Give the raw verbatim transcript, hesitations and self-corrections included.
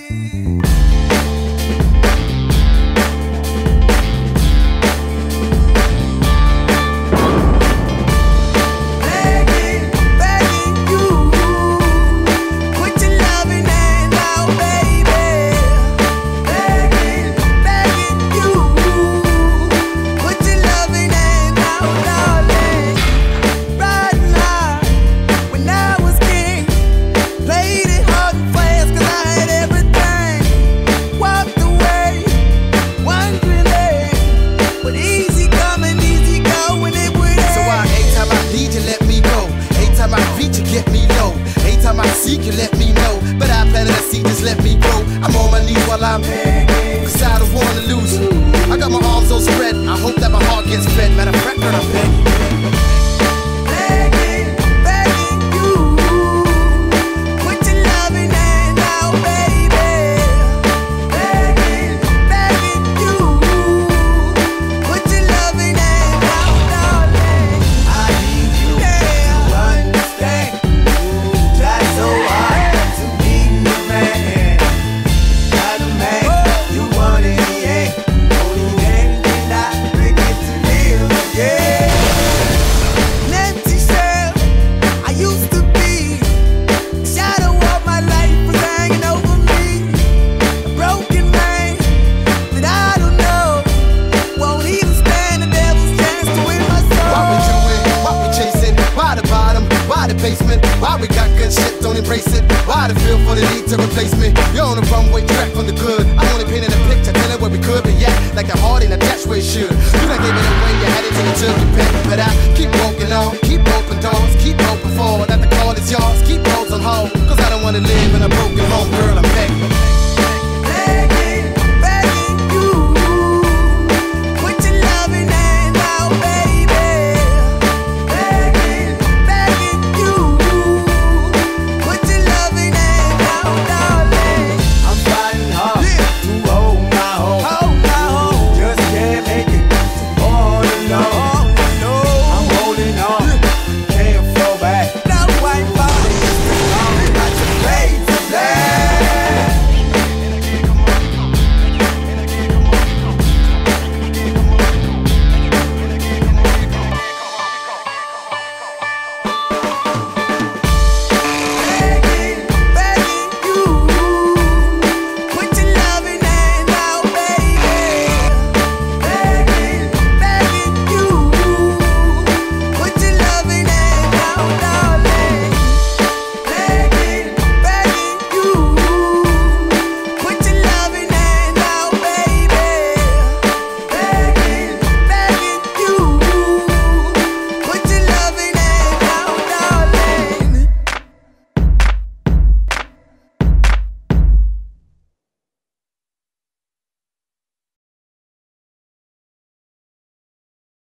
seek, you let me know. But I planted a seed, just let me grow. I'm on my knees while I'm begging, cause I don't wanna lose you. I got my arms all spread, I hope that my heart gets fed. Matter of fact, girl, I'm begging. Begging, begging you, put your loving hand out, baby. Begging, begging you, put your loving hand out, darling. I need you to understand. Try so hard to be the man, not the man you want in the end. Only then can I bring it to live again. An empty shell I used to be, the shadow of my life was hanging over me. A broken man that I don't know won't even stand the devil's chance to win my soul. Why we do it? Why we chasing? Why the bottom? Why the basement? Why we got good shit, don't embrace it? Why the feel for the need to replace me? You're on the runway track from the good. I'm only painting a picture, telling where we could be at. Like the heart in a dash where it should. You done gave it away, you had it till you took your pick. But I keep walking on.